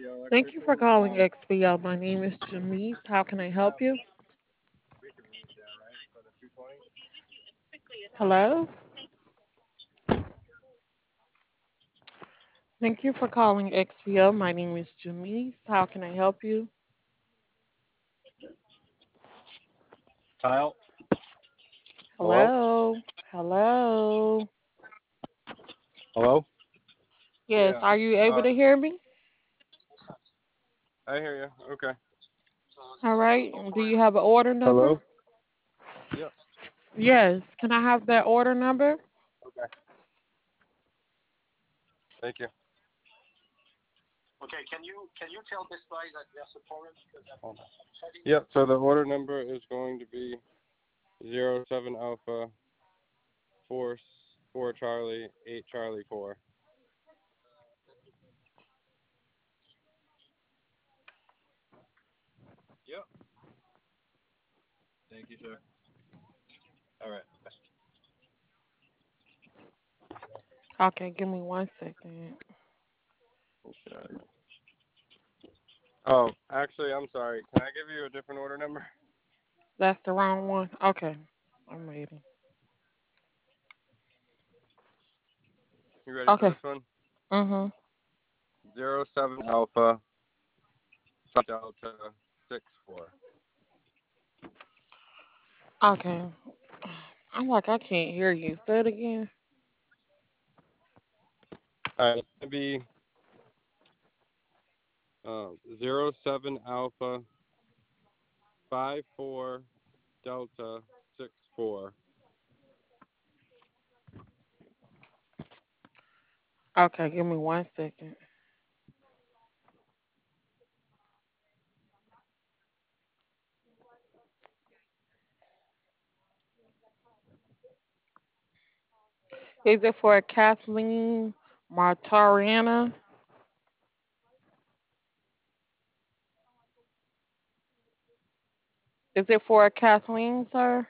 Thank you for calling XPO. My name is Janice. How can I help you? Hello? Thank you for calling XPO. My name is Janice. How can I help you? Kyle? Hello? Hello? Hello? Hello? Yes, Yeah. are you able Uh, to hear me? I hear you. Okay. All right. Do you have an order number? Hello? Yep. Yes. Can I have that order number? Okay. Thank you. Hold on. Yep. So the order number is going to be 07 Alpha 4 Charlie 8 Charlie 4. Yep. Thank you, sir. All right. Okay, give me 1 second. Oh, actually, I'm sorry. Can I give you a different order number? That's the wrong one. Okay. I'm waiting. You ready for Okay. this one? Mhm. 07 Alpha Delta 6 4. Okay. I'm like I can't hear you. Say it again. All right. It's going to be 07 Alpha 54 Delta 6 4. Okay, give me 1 second. Is it for Kathleen Martariana? Is it for Kathleen, sir?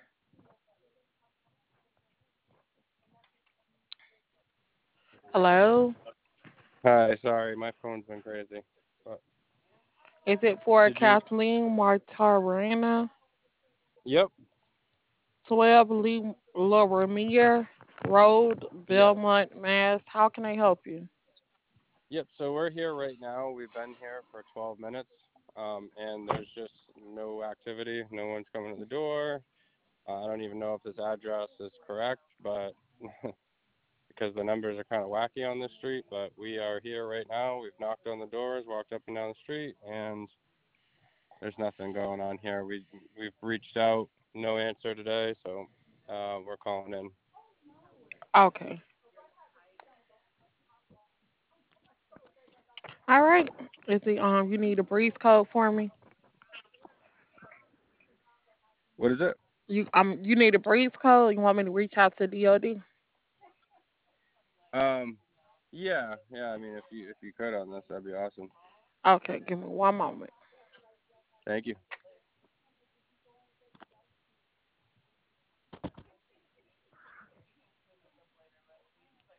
Hello? Hi, sorry, my phone's been crazy. But Is it for did you? Kathleen Martariana? Yep. 12 Lorimier Road, Yes. Belmont, Mass. How can I help you? Yep. So we're here right now. We've been here for 12 minutes, and there's just no activity. No one's coming to the door. I don't even know if this address is correct, but because the numbers are kind of wacky on this street. But we are here right now. We've knocked on the doors, walked up and down the street, and there's nothing going on here. We've reached out, no answer today, so we're calling in. Okay. All right. Is it you need a breeze code for me? What is it? You need a breeze code? You want me to reach out to DOD? Um, yeah. I mean, if you could on this, that'd be awesome. Okay, give me one moment. Thank you.